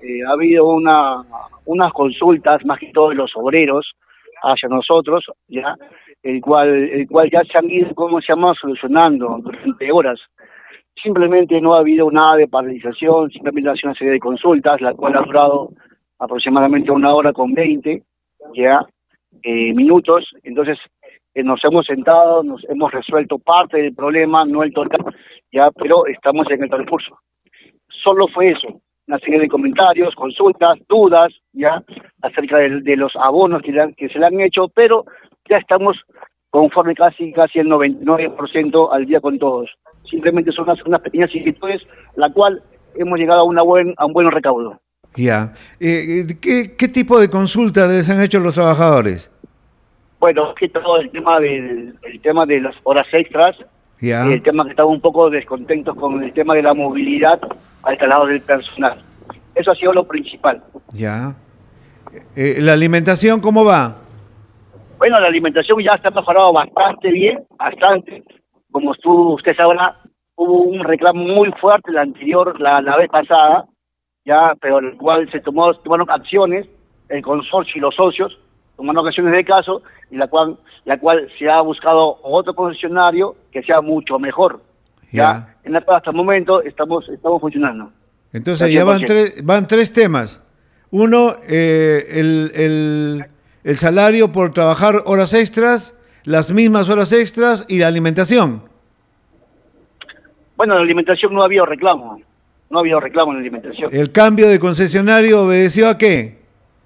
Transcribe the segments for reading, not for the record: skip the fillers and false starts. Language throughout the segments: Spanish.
ha habido unas consultas, más que todo de los obreros, hacia nosotros, ya, el cual ya se han ido, ¿cómo se llama?, solucionando durante horas. Simplemente no ha habido nada de paralización, simplemente ha sido una serie de consultas, la cual ha durado aproximadamente 1 hora con 20, ya, minutos. Entonces, nos hemos sentado, nos hemos resuelto parte del problema, no el total, ya, pero estamos en el transcurso. Solo fue eso, una serie de comentarios, consultas, dudas, ya, acerca de los abonos que se le han hecho, pero ya estamos conforme casi el 99% al día con todos. Simplemente son unas pequeñas inquietudes, la cual hemos llegado a un buen recaudo. Ya. ¿Qué tipo de consultas les han hecho los trabajadores? Bueno, que todo el tema de las horas extras, Ya. el tema que estaban un poco descontentos con el tema de la movilidad al lado del personal. Eso ha sido lo principal. Ya. ¿La alimentación cómo va? Bueno, la alimentación ya se ha mejorado bastante bien, bastante. Como usted sabrá, hubo un reclamo muy fuerte la vez pasada, ya, pero el cual tomaron acciones, el consorcio y los socios tomaron acciones de caso, y la cual se ha buscado otro concesionario que sea mucho mejor. Ya. Hasta el momento estamos funcionando. Entonces ya van tres temas. Uno, el salario por trabajar horas extras, las mismas horas extras y la alimentación. Bueno, la alimentación no ha habido reclamo. No ha habido reclamo en la alimentación. ¿El cambio de concesionario obedeció a qué?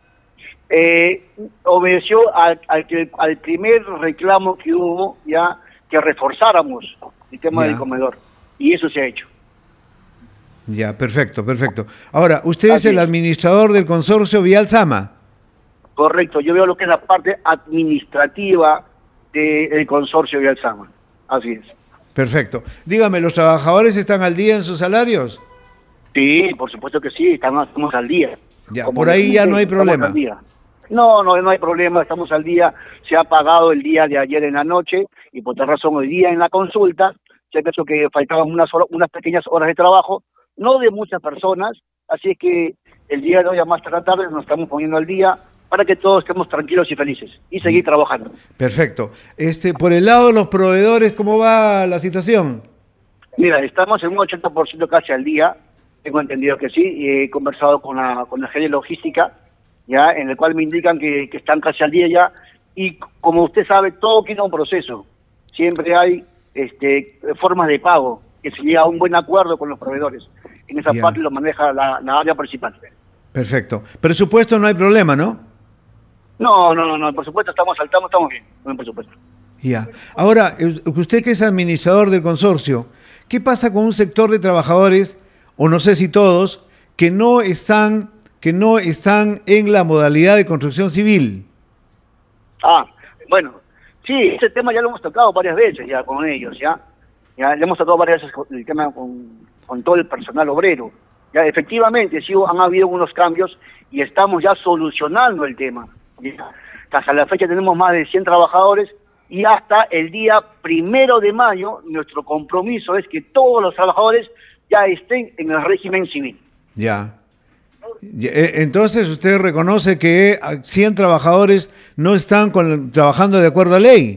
Obedeció al primer reclamo que hubo, ya, que reforzáramos el tema del comedor. Y eso se ha hecho. Ya, perfecto. Ahora, usted es el administrador del consorcio Vial Sama. Correcto, yo veo lo que es la parte administrativa del consorcio Vial Sama. Así es. Perfecto. Dígame, ¿los trabajadores están al día en sus salarios? Sí, por supuesto que sí, estamos al día. Ya, por ahí ya no hay problema. No hay problema, estamos al día. Se ha pagado el día de ayer en la noche y por tal razón hoy día en la consulta se ha dicho que faltaban unas pequeñas horas de trabajo, no de muchas personas, así es que el día de hoy a más tarde nos estamos poniendo al día para que todos estemos tranquilos y felices y seguir trabajando. Perfecto. Por el lado de los proveedores, ¿cómo va la situación? Mira, estamos en un 80% casi al día, tengo entendido que sí, y he conversado con la jefe de logística, ya, en el cual me indican que están casi al día ya, y como usted sabe, todo tiene un proceso, siempre hay formas de pago, que se llega a un buen acuerdo con los proveedores, en esa parte lo maneja la área principal. Perfecto. Presupuesto no hay problema, ¿no? No, por supuesto estamos bien, con el presupuesto. Ya. Ahora, usted que es administrador del consorcio, ¿qué pasa con un sector de trabajadores, o no sé si todos, que no están en la modalidad de construcción civil? Bueno, sí, ese tema ya lo hemos tocado varias veces ya con ellos, ya le hemos tocado varias veces el tema con todo el personal obrero. Ya efectivamente sí han habido unos cambios y estamos ya solucionando el tema. Ya. Hasta la fecha tenemos más de 100 trabajadores y hasta el día 1 de mayo nuestro compromiso es que todos los trabajadores ya estén en el régimen civil. Ya. Entonces usted reconoce que 100 trabajadores no están trabajando de acuerdo a ley.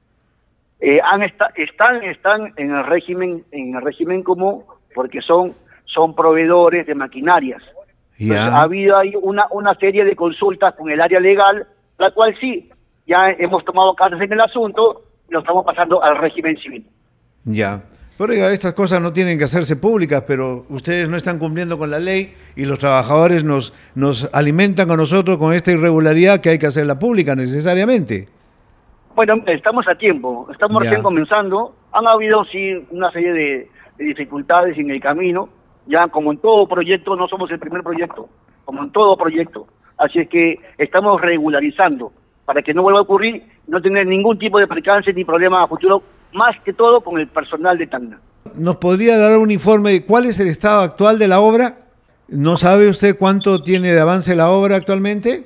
Están en el régimen común porque son proveedores de maquinarias. Entonces, ha habido ahí una serie de consultas con el área legal, la cual sí, ya hemos tomado cartas en el asunto y lo estamos pasando al régimen civil. Ya. Pero oiga, estas cosas no tienen que hacerse públicas, pero ustedes no están cumpliendo con la ley y los trabajadores nos alimentan a nosotros con esta irregularidad que hay que hacerla pública necesariamente. Bueno, estamos a tiempo, estamos recién comenzando. Han habido sí una serie de dificultades en el camino, ya como en todo proyecto, no somos el primer proyecto, como en todo proyecto. Así es que estamos regularizando para que no vuelva a ocurrir, no tener ningún tipo de percance ni problema a futuro, más que todo con el personal de Tacna. ¿Nos podría dar un informe de cuál es el estado actual de la obra? ¿No sabe usted cuánto tiene de avance la obra actualmente?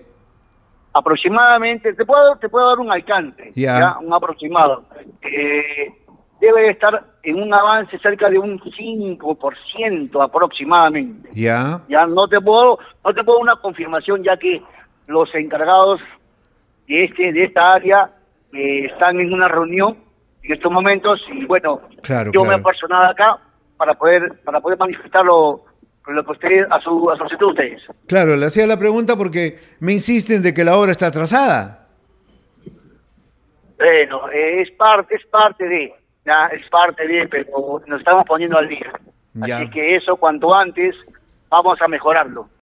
Aproximadamente, te puedo dar un alcance, ¿ya? Un aproximado. debe estar en un avance cerca de un 5% aproximadamente. Ya. Ya no te puedo una confirmación, ya que los encargados de esta área están en una reunión en estos momentos, y bueno, Claro, yo me claro. he personado acá para poder manifestar lo que ustedes, a su solicitud de ustedes. Claro, le hacía la pregunta porque me insisten de que la obra está atrasada. Bueno, es parte de, ya, es parte de, pero nos estamos poniendo al día. Ya. Así que eso cuanto antes vamos a mejorarlo.